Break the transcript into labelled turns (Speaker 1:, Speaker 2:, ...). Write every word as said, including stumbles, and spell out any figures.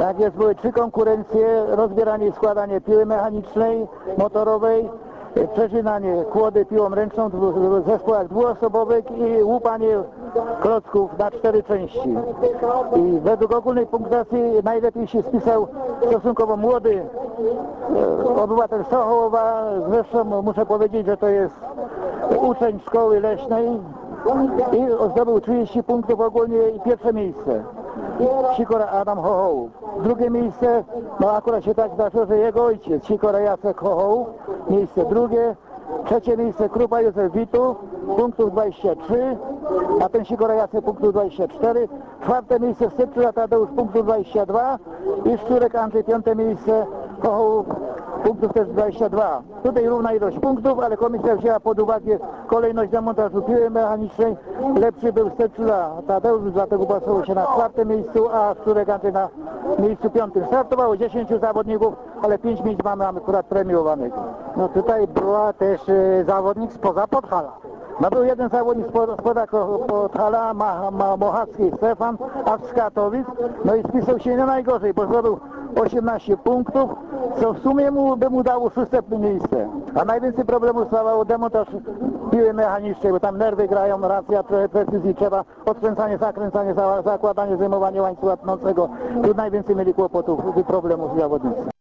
Speaker 1: Tak jest, były trzy konkurencje, rozbieranie i składanie piły mechanicznej, motorowej, przecinanie kłody piłą ręczną w zespołach dwuosobowych i łupanie klocków na cztery części. I według ogólnej punktacji najlepiej się spisał stosunkowo młody e, obywatel Sochołowa. Zresztą muszę powiedzieć, że to jest uczeń szkoły leśnej i zdobył trzydzieści punktów ogólnie i pierwsze miejsce. Sikora Adam Chochołów. Drugie miejsce, no akurat się tak zdarzyło, że jego ojciec, Sikora Jacek Chochołów, miejsce drugie. Trzecie miejsce Krupa Józef Witu, punktów dwadzieścia trzy, a ten Sikora Jacek punktów dwadzieścia cztery. Czwarte miejsce Stepczyla Tadeusz punktów dwadzieścia dwa i Szczurek Andrzej piąte miejsce, Chochołów punktów też dwadzieścia dwa. Tutaj równa ilość punktów, ale komisja wzięła pod uwagę kolejność demontażu piły mechanicznej. Lepszy był Stepczyla Tadeusz, dlatego głosował się na czwartym miejscu, a Szczurek Andrzej na miejscu piątym. Startowało dziesięciu zawodników, ale pięć miejsc mamy akurat premiowanych.
Speaker 2: No tutaj była też e, zawodnik spoza Podhala.
Speaker 1: No był jeden zawodnik spoza, spoza Podhala, ma, ma Mochacki Stefan, a z Katowic, no i spisał się nie najgorzej, bo zdobył osiemnaście punktów, co w sumie mu, by mu dało szóste miejsce. A najwięcej problemów stawało demontaż piły mechanicznej, bo tam nerwy grają, racja, trochę precyzji trzeba, odkręcanie, zakręcanie, za, zakładanie, zdejmowanie łańcucha tnącego. Tu najwięcej mieli kłopotów i problemów zawodnicy.